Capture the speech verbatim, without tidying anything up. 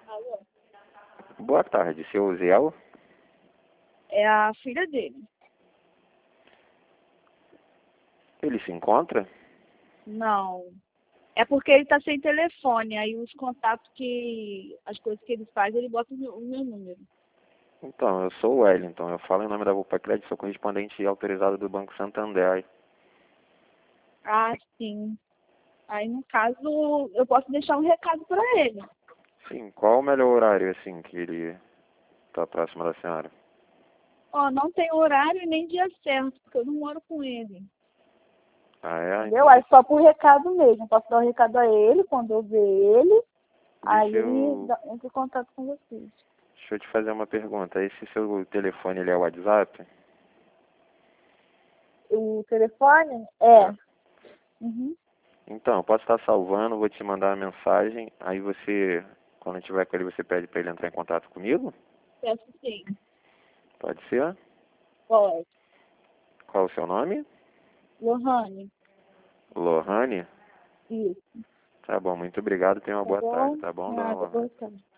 Alô? Boa tarde, seu Zé. É a filha dele. Ele se encontra? Não. É porque ele tá sem telefone, aí os contatos que... as coisas que ele faz, ele bota o meu, o meu número. Então, eu sou o Wellington, eu falo em nome da Vulpa Crédito, sou correspondente autorizado do Banco Santander. Ah, sim. Aí, no caso, eu posso deixar um recado pra ele. Sim, qual o melhor horário, assim, que ele está próximo da senhora? Ó, não tem horário e nem dia certo, porque eu não moro com ele. Ah, é? Entendeu? Então, Aí só por recado mesmo. Posso dar o recado a ele quando eu ver ele. Aí deixa ele eu, dá- entra em contato com vocês. deixa eu te fazer uma pergunta. Esse seu telefone, ele é o WhatsApp? O telefone é. Uhum. Então, eu posso estar salvando, vou te mandar uma mensagem, aí você, quando tiver com ele, você pede para ele entrar em contato comigo? Peço sim. Pode ser? Pode. Qual o seu nome? Lohane. Lohane? Isso. Tá bom, muito obrigado, tenha uma Tá boa tarde, bom? tá bom, dona Nada, Lohane? boa tarde.